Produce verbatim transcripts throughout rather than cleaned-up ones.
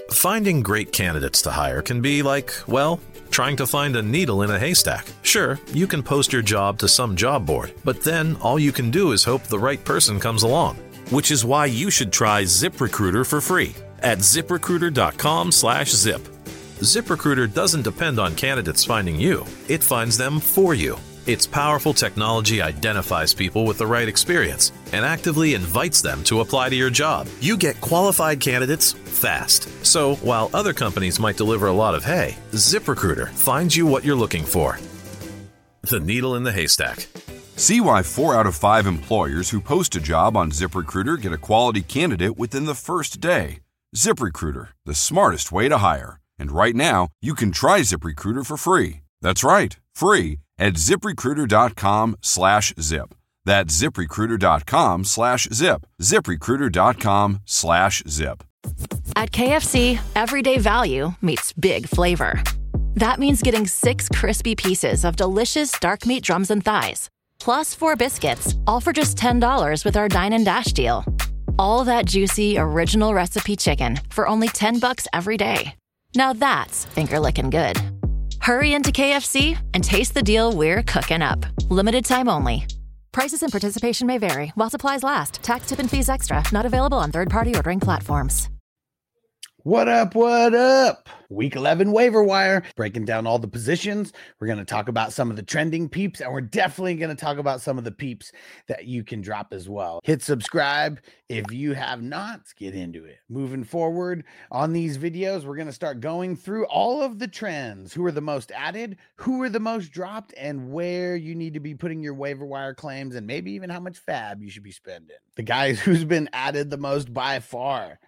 Finding great candidates to hire can be like, well, trying to find a needle in a haystack. Sure, you can post your job to some job board, but then all you can do is hope the right person comes along. Which is why you should try ZipRecruiter for free at ziprecruiter.com slash zip. ZipRecruiter doesn't depend on candidates finding you. It finds them for you. Its powerful technology identifies people with the right experience and actively invites them to apply to your job. You get qualified candidates fast. So while other companies might deliver a lot of hay, ZipRecruiter finds you what you're looking for. The needle in the haystack. See why four out of five employers who post a job on ZipRecruiter get a quality candidate within the first day. ZipRecruiter, the smartest way to hire. And right now, you can try ZipRecruiter for free. That's right, free at ziprecruiter.com slash zip. That's ziprecruiter.com slash zip. ziprecruiter.com slash zip. At K F C, everyday value meets big flavor. That means getting six crispy pieces of delicious dark meat drums and thighs, plus four biscuits, all for just ten dollars with our Dine and Dash deal. All that juicy, original recipe chicken for only ten bucks every day. Now that's finger-licking good. Hurry into K F C and taste the deal we're cooking up. Limited time only. Prices and participation may vary while supplies last. Tax, tip, and fees extra. Not available on third-party ordering platforms. What up, what up? Week eleven waiver wire, breaking down all the positions. We're going to talk about some of the trending peeps, and we're definitely going to talk about some of the peeps that you can drop as well. Hit subscribe if you have not. Let's get into it. Moving forward on these videos, we're going to start going through all of the trends. Who are the most added, who are the most dropped, and where you need to be putting your waiver wire claims, and maybe even how much fab you should be spending. The guy who's been added the most by far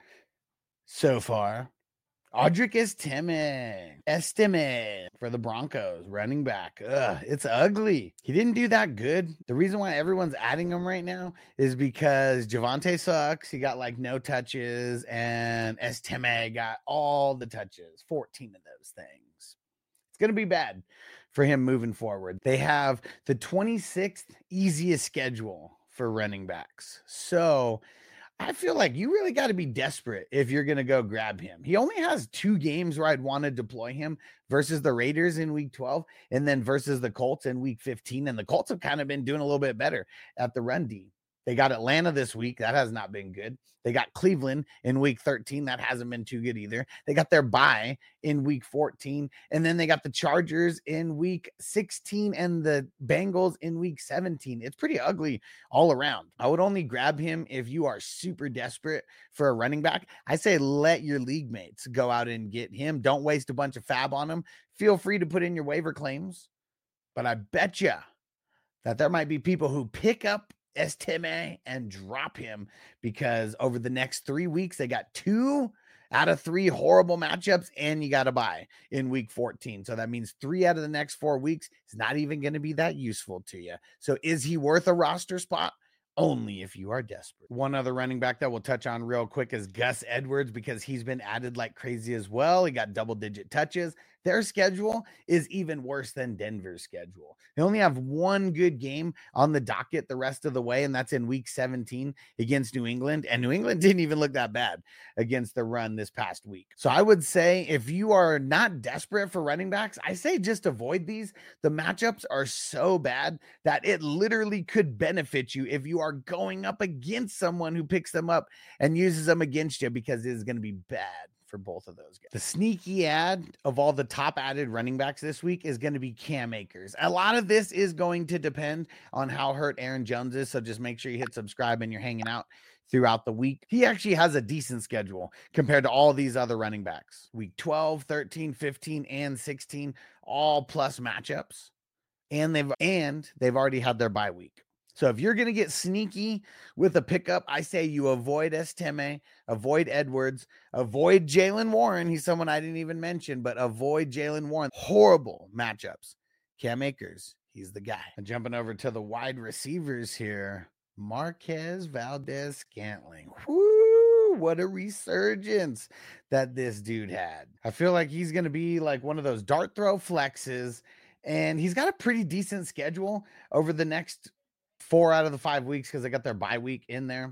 so far, Audric Estime, Estime for the Broncos, running back. Ugh, it's ugly. He didn't do that good. The reason why everyone's adding him right now is because Javonte sucks. He got like no touches, and Estime got all the touches, fourteen of those things. It's going to be bad for him moving forward. They have the twenty-sixth easiest schedule for running backs. So I feel like you really got to be desperate if you're going to go grab him. He only has two games where I'd want to deploy him versus the Raiders in week twelve and then versus the Colts in week fifteen. And the Colts have kind of been doing a little bit better at the run D. They got Atlanta this week. That has not been good. They got Cleveland in week thirteen. That hasn't been too good either. They got their bye in week fourteen. And then they got the Chargers in week sixteen and the Bengals in week seventeen. It's pretty ugly all around. I would only grab him if you are super desperate for a running back. I say let your league mates go out and get him. Don't waste a bunch of fab on him. Feel free to put in your waiver claims. But I bet you that there might be people who pick up Estime and drop him because over the next three weeks, they got two out of three horrible matchups, and you got to buy in week fourteen. So that means three out of the next four weeks is not even going to be that useful to you. So is he worth a roster spot? Only if you are desperate. One other running back that we'll touch on real quick is Gus Edwards, because he's been added like crazy as well. He got double digit touches. Their schedule is even worse than Denver's schedule. They only have one good game on the docket the rest of the way, and that's in week seventeen against New England. And New England didn't even look that bad against the run this past week. So I would say if you are not desperate for running backs, I say just avoid these. The matchups are so bad that it literally could benefit you if you are going up against someone who picks them up and uses them against you, because it is going to be bad for both of those guys. The sneaky ad of all the top added running backs this week is going to be Cam Akers. A lot of this is going to depend on how hurt Aaron Jones is. So just make sure you hit subscribe and you're hanging out throughout the week. He actually has a decent schedule compared to all these other running backs. Week twelve, thirteen, fifteen, and sixteen, all plus matchups. And they've, and they've already had their bye week. So if you're going to get sneaky with a pickup, I say you avoid Estime, avoid Edwards, avoid Jaylen Warren. He's someone I didn't even mention, but avoid Jaylen Warren. Horrible matchups. Cam Akers, he's the guy. And jumping over to the wide receivers here, Marquez Valdes-Scantling. Whoo, what a resurgence that this dude had. I feel like he's going to be like one of those dart throw flexes, and he's got a pretty decent schedule over the next four out of the five weeks because they got their bye week in there.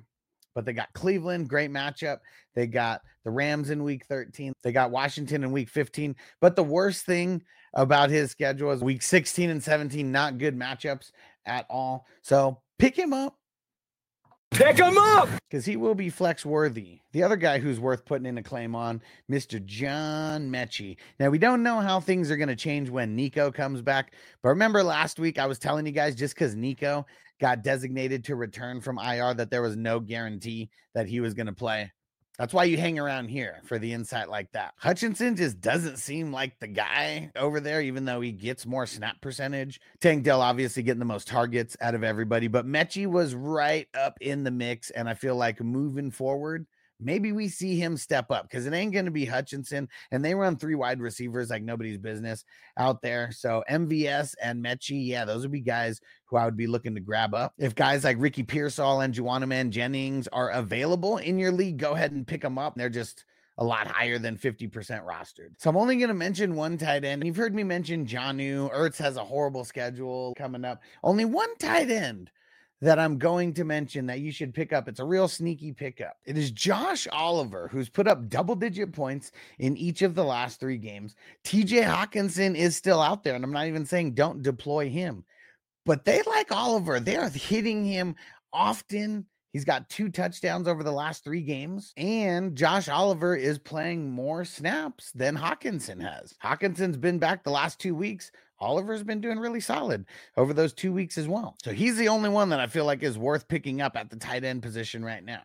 but they got Cleveland, great matchup. They got the Rams in week thirteen. They got Washington in week fifteen. But the worst thing about his schedule is week sixteen and seventeen, not good matchups at all. So pick him up. Pick him up! Because he will be flex worthy. The other guy who's worth putting in a claim on, Mister John Mechie. Now, we don't know how things are going to change when Nico comes back. But remember last week I was telling you guys just because Nico got designated to return from I R that there was no guarantee that he was going to play. That's why you hang around here for the insight like that. Hutchinson just doesn't seem like the guy over there, even though he gets more snap percentage. Tank Dell obviously getting the most targets out of everybody, but Mechie was right up in the mix. And I feel like moving forward, maybe we see him step up because it ain't going to be Hutchinson. And they run three wide receivers like nobody's business out there. So M V S and Mechie, yeah, those would be guys who I would be looking to grab up. If guys like Ricky Pearsall and Juwanna Jennings are available in your league, go ahead and pick them up. They're just a lot higher than fifty percent rostered. So I'm only going to mention one tight end. You've heard me mention Jonnu. Ertz has a horrible schedule coming up. Only one tight end that I'm going to mention that you should pick up. It's a real sneaky pickup. It is Josh Oliver, who's put up double-digit points in each of the last three games. T J Hawkinson is still out there, and I'm not even saying don't deploy him. But they like Oliver. They are hitting him often. He's got two touchdowns over the last three games. And Josh Oliver is playing more snaps than Hawkinson has. Hawkinson's been back the last two weeks. Oliver's been doing really solid over those two weeks as well. So he's the only one that I feel like is worth picking up at the tight end position right now.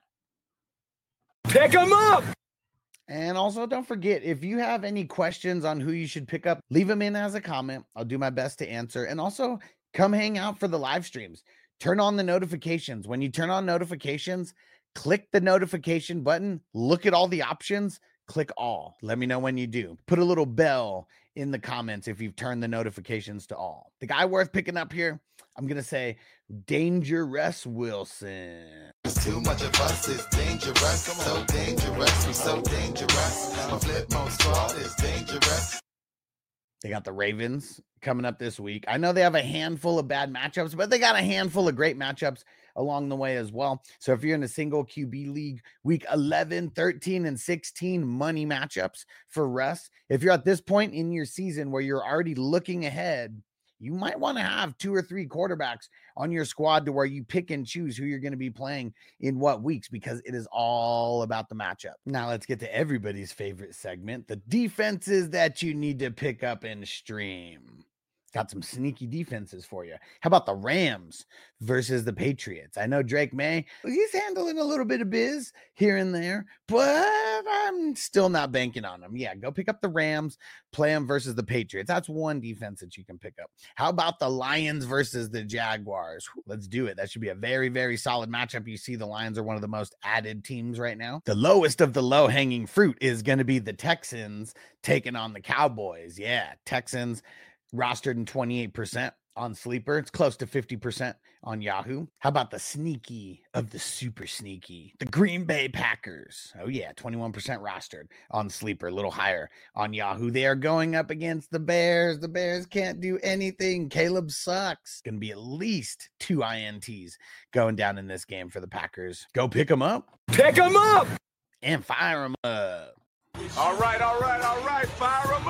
Pick him up! And also, don't forget, if you have any questions on who you should pick up, leave them in as a comment. I'll do my best to answer. And also, come hang out for the live streams. Turn on the notifications. When you turn on notifications, click the notification button. Look at all the options. Click all. Let me know when you do. Put a little bell in the comments if you've turned the notifications to all. The guy worth picking up here, I'm going to say Dangerous Wilson. Too much of us is dangerous. So dangerous. We so dangerous. A flip mode squad is dangerous. They got the Ravens coming up this week. I know they have a handful of bad matchups, but they got a handful of great matchups along the way as well. So if you're in a single Q B league, week eleven, thirteen, and sixteen money matchups for Russ. If you're at this point in your season where you're already looking ahead, you might want to have two or three quarterbacks on your squad to where you pick and choose who you're going to be playing in what weeks, because it is all about the matchup. Now let's get to everybody's favorite segment, the defenses that you need to pick up and stream. Got some sneaky defenses for you. How about the Rams versus the Patriots? I know Drake May, he's handling a little bit of biz here and there, but I'm still not banking on him. Yeah, go pick up the Rams, play them versus the Patriots. That's one defense that you can pick up. How about the Lions versus the Jaguars? Let's do it. That should be a very, very solid matchup. You see the Lions are one of the most added teams right now. The lowest of the low-hanging fruit is going to be the Texans taking on the Cowboys. Yeah, Texans rostered in twenty-eight percent on Sleeper. It's close to fifty percent on Yahoo. How about the sneaky of the super sneaky? The Green Bay Packers. Oh yeah, twenty-one percent rostered on Sleeper, a little higher on Yahoo. They are going up against the Bears. The Bears can't do anything. Caleb sucks. Going to be at least two I N Ts going down in this game for the Packers. Go pick them up. Pick them up! And fire them up. All right, all right, all right, fire them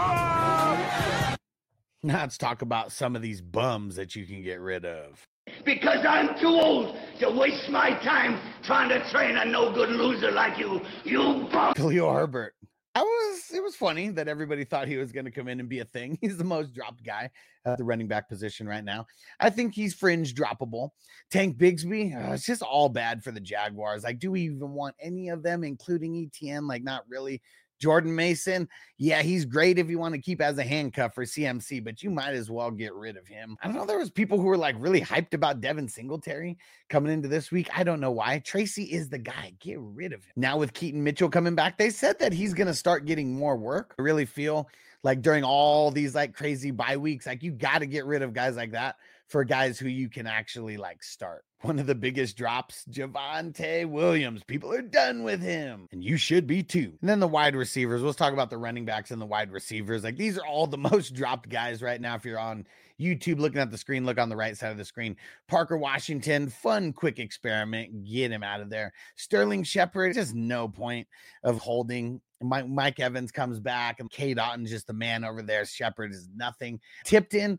up! Now let's talk about some of these bums that you can get rid of. Because I'm too old to waste my time trying to train a no-good loser like you, you bum. Khalil Herbert. I was, it was funny that everybody thought he was going to come in and be a thing. He's the most dropped guy at the running back position right now. I think he's fringe droppable. Tank Bigsby, uh, it's just all bad for the Jaguars. Like, do we even want any of them, including E T N? Like, not really. Jordan Mason, yeah, he's great if you want to keep as a handcuff for C M C, but you might as well get rid of him. I don't know. There was people who were like really hyped about Devin Singletary coming into this week. I don't know why. Tracy is the guy. Get rid of him. Now with Keaton Mitchell coming back, they said that he's going to start getting more work. I really feel like during all these like crazy bye weeks, like you got to get rid of guys like that for guys who you can actually like start. One of the biggest drops, Javonte Williams. People are done with him, and you should be too. And then the wide receivers. Let's talk about the running backs and the wide receivers. Like, these are all the most dropped guys right now. If you're on YouTube looking at the screen, look on the right side of the screen. Parker Washington, fun, quick experiment. Get him out of there. Sterling Shepard, just no point of holding. Mike, Mike Evans comes back, and K. Dotton's just the man over there. Shepard is nothing. Tipton,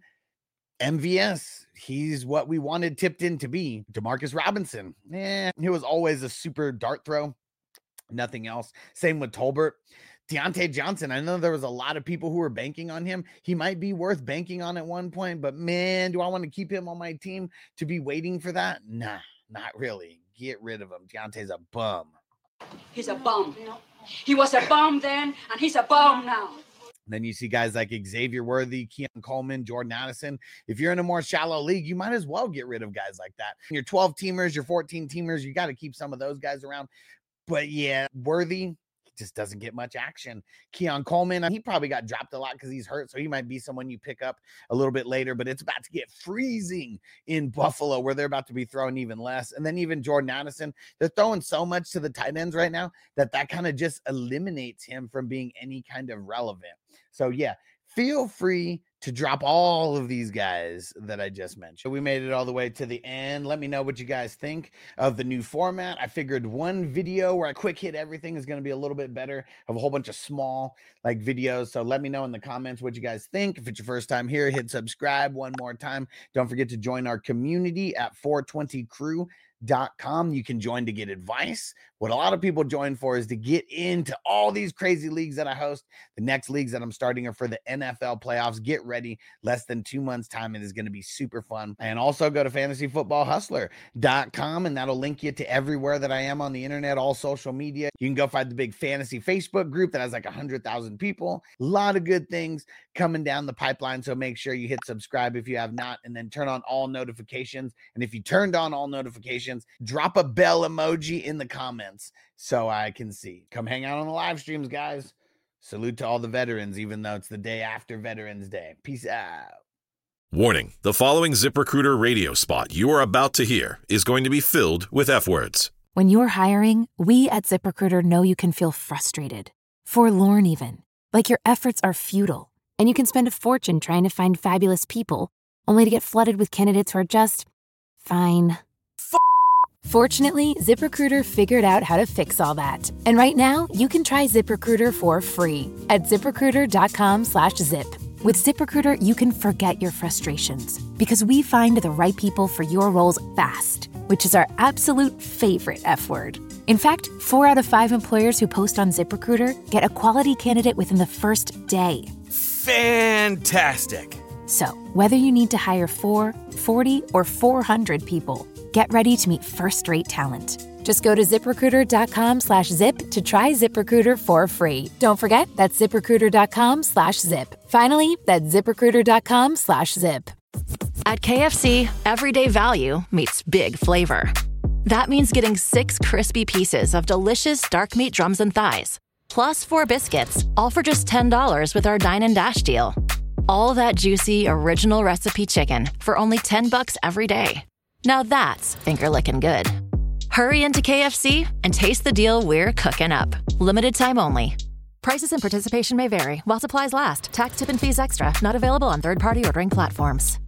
M V S, he's what we wanted Tipton to be. Demarcus Robinson, eh, he was always a super dart throw, nothing else. Same with Tolbert. Deontay Johnson, I know there was a lot of people who were banking on him. He might be worth banking on at one point, but man, do I want to keep him on my team to be waiting for that? Nah, not really. Get rid of him. Deontay's a bum. He's a bum. He was a bum then, and he's a bum now. Then you see guys like Xavier Worthy, Keon Coleman, Jordan Addison. If you're in a more shallow league, you might as well get rid of guys like that. Your twelve teamers, your fourteen teamers, you got to keep some of those guys around. But yeah, Worthy just doesn't get much action. Keon Coleman, he probably got dropped a lot because he's hurt, so he might be someone you pick up a little bit later, but it's about to get freezing in Buffalo where they're about to be throwing even less. And then even Jordan Addison, they're throwing so much to the tight ends right now that that kind of just eliminates him from being any kind of relevant. So yeah, feel free to drop all of these guys that I just mentioned. We made it all the way to the end. Let me know what you guys think of the new format. I figured one video where I quick hit everything is going to be a little bit better. I have a whole bunch of small like videos. So let me know in the comments what you guys think. If it's your first time here, hit subscribe one more time. Don't forget to join our community at four twenty crew dot com. You can join to get advice. What a lot of people join for is to get into all these crazy leagues that I host. The next leagues that I'm starting are for the N F L playoffs. Get ready. Less than two months time. It is going to be super fun. And also go to fantasy football hustler dot com, and that'll link you to everywhere that I am on the internet, all social media. You can go find the big fantasy Facebook group that has like a hundred thousand people. A lot of good things coming down the pipeline. So make sure you hit subscribe if you have not, and then turn on all notifications. And if you turned on all notifications, drop a bell emoji in the comments so I can see. Come hang out on the live streams, guys. Salute to all the veterans, even though it's the day after Veterans Day. Peace out. Warning, the following ZipRecruiter radio spot you are about to hear is going to be filled with F words. When you're hiring, we at ZipRecruiter know you can feel frustrated, forlorn even, like your efforts are futile, and you can spend a fortune trying to find fabulous people, only to get flooded with candidates who are just fine. F- Fortunately, ZipRecruiter figured out how to fix all that. And right now, you can try ZipRecruiter for free at ZipRecruiter.com slash zip. With ZipRecruiter, you can forget your frustrations because we find the right people for your roles fast, which is our absolute favorite F word. In fact, four out of five employers who post on ZipRecruiter get a quality candidate within the first day. Fantastic. So, whether you need to hire four, forty, or four hundred people, get ready to meet first-rate talent. Just go to ZipRecruiter.com slash zip to try ZipRecruiter for free. Don't forget, that's ZipRecruiter.com slash zip. Finally, that's ZipRecruiter.com slash zip. At K F C, everyday value meets big flavor. That means getting six crispy pieces of delicious dark meat drums and thighs, plus four biscuits, all for just ten dollars with our Dine and Dash deal. All that juicy, original recipe chicken for only ten bucks every day. Now that's finger-licking good. Hurry into K F C and taste the deal we're cooking up. Limited time only. Prices and participation may vary while supplies last. Tax, tip, and fees extra. Not available on third-party ordering platforms.